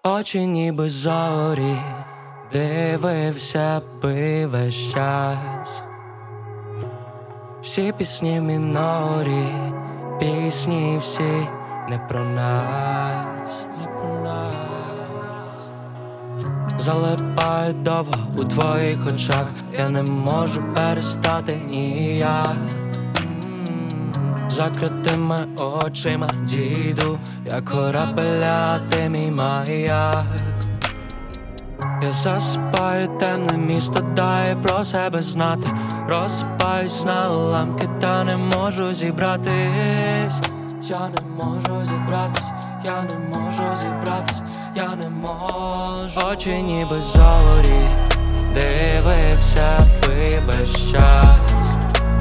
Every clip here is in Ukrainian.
Очі ніби зорі, дивився би весь час. Всі пісні мінорі, пісні всі не про нас, не про нас. Залипаю довго у твоїх очах, я не можу перестати ніяк. Закритими очима діду, як корабеля, ти мій маяк. Я засипаю темне місто, дай про себе знати. Розсипаюсь на уламки, та не можу зібратись. Я не можу зібратись, я не можу зібратись, я не можу. Очі ніби зорі, дивився би весь час.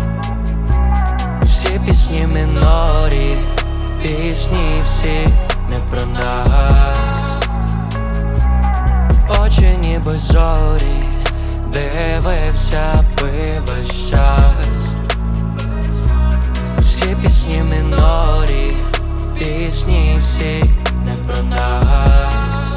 Всі пісні мінорі, пісні всі не про нас. Очі ніби зорі, дивився би весь час. Всі пісні мінорі, пісні всі не про нас.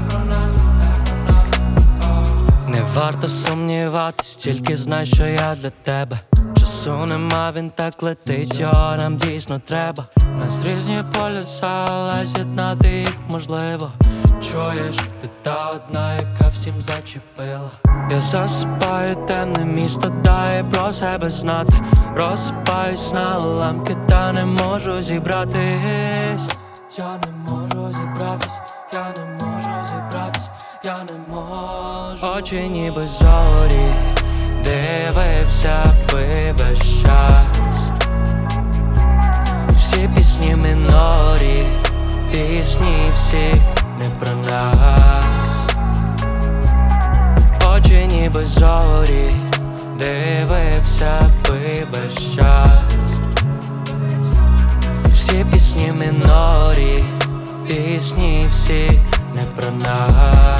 Не варто сумніватись, тільки знай, що я для тебе. Часу нема, він так летить, його нам дійсно треба. Нас різні полюса, але з'єднати їх можливо. Чуєш, ти та одна, яка всім зачепила. Я засипаю темне місто, дай про себе знати. Розсипаюсь на уламки, та не можу зібратись. Я не можу зібратись, я не можу зібратись, я не можу. Очі ніби зорі, дивився би весь час. Всі пісні мінорі, пісні всі не про нас. Очі ніби зорі, дивився би весь час. Всі пісні мінорі, пісні всі не про нас.